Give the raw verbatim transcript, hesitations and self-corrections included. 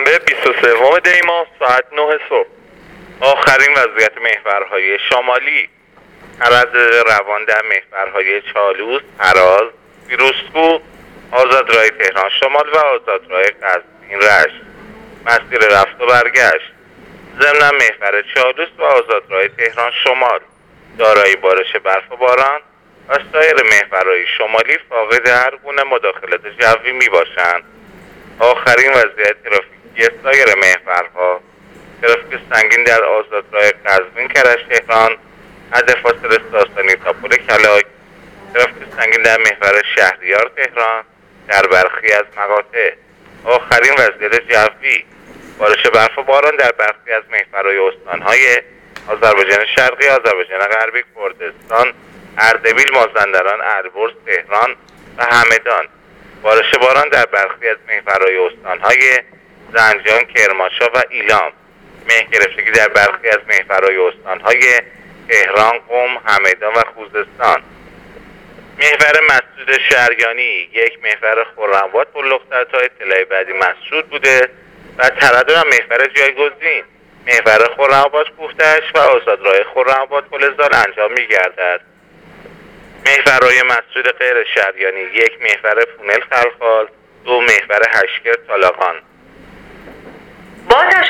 شنبه بیست و سوم دی ماه ساعت نه صبح. آخرین وضعیت محورهای شمالی: تردد روان در محورهای چالوس، هراز، فیروزکوه، آزادراه تهران شمال و آزادراه قزوین رشت. مسیر رفت و برگشت: ضمن محور چالوس و آزادراه تهران شمال دارای بارش برف و باران و سایر محورهای شمالی فاقد هر گونه مداخلت جوی می باشند. آخرین وضعیت ترافیکی سایر محورها: ترافیک سنگین در آزادراه قزوین کرج تهران حد فاصله ساسانی تا پل کلاک، ترافیک سنگین در محور شهریار تهران در برخی از مقاطع. آخرین وضعیت جوی: بارش برف و باران در برخی از محورهای استانهای آذربایجان شرقی، آذربایجان غربی، کردستان، اردبیل، مازندران، البرز، تهران و همدان. بارش باران در برخی از محورهای استانهای زنجان، کرمانشاه و ایلام. مه گرفتگی در برخی از محورهای استانهای تهران، قم، همدان و خوزستان. محور مسجود شریانی: یک محور خرم‌آباد بلوخ‌تر تا اطلاع بعدی مسجود بوده و تردد محور جایگزین: محور خرم‌آباد کوه‌دشت و آزادراه خرم‌آباد پل زال انجام می‌گردد. محورهای مسجود غیر شریانی: یک محور فونل خلخال، دو محور هشکر طالاقان.